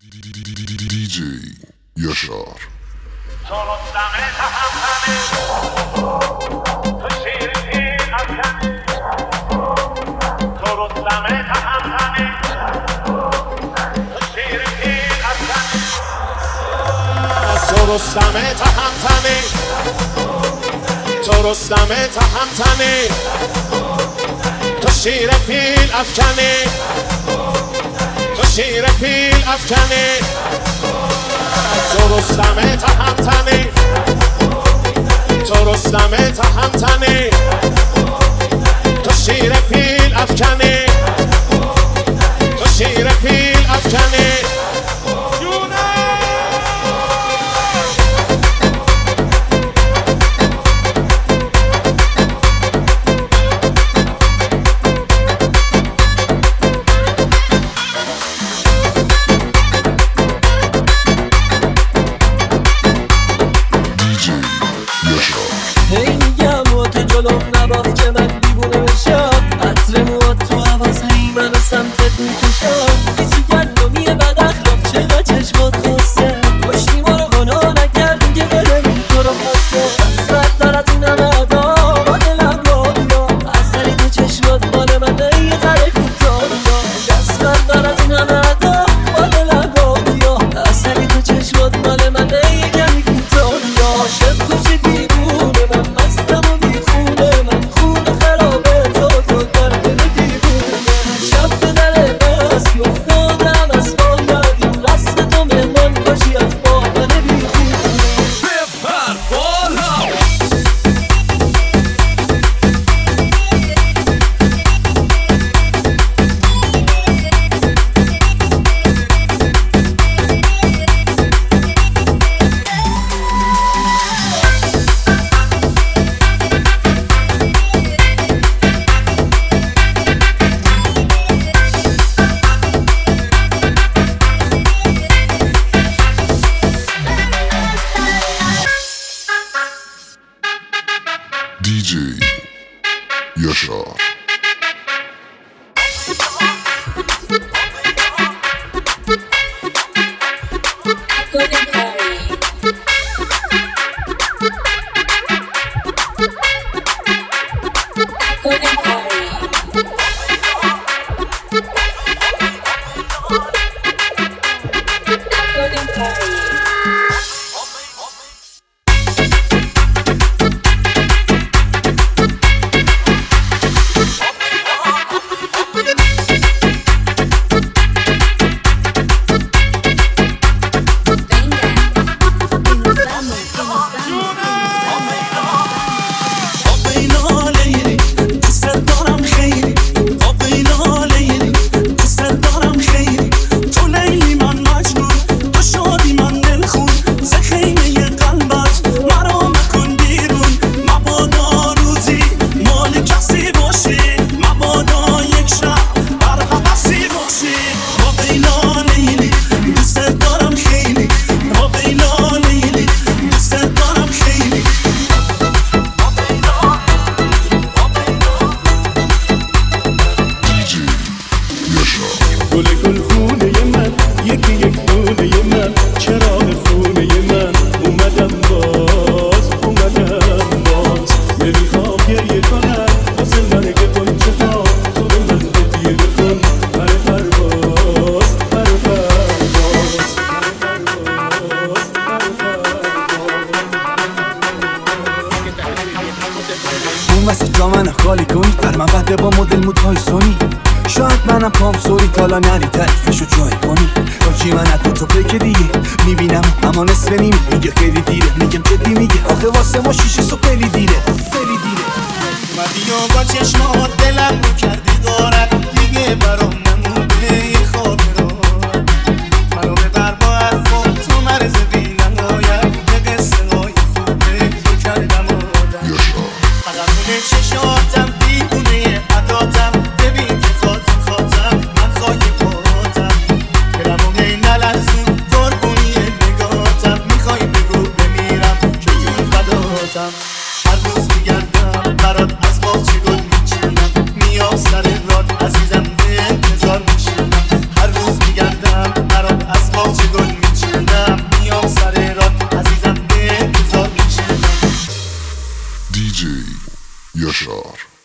DJ یاشار رستمه تهمتنی تو رستمه تهمتنی تو شیر پیل افکنی تو شیر پیل افکنی تو رستمه تهمتنی تو رستمه تهمتنی تو شیر پیل افکنی تو شیر پیل افکنی DJ یاشار خالی کنی بر من بده با مدل مودهای سونی شاید منم پام سوری تالا نری تعریفشو جای کنی باجی من از تو که دیگه میبینم اما نصف نیم میگه خیلی دیره میگم جدی میگه آخه واسه ما شیشه سو خیلی دیره خیلی دیره اومدی و با چشمات دلم رو کردی غارت دیگه برام نمونده یه خواب رو منو ببر با حرفات تو مرز بی‌نهایت به قصه های خوبه تو کردم آدم قدمون چشاتم دیوونه عداتم ببین که خاطم من خاک پاتم دلمو هی نلرزون قربونی نگاتم میخوای بگو بمیرم که جون فداتم هر روز میگردم برات از باغچه گل میچینم میام سر راد عزیزم به انتظار میشینم هر روز یاشار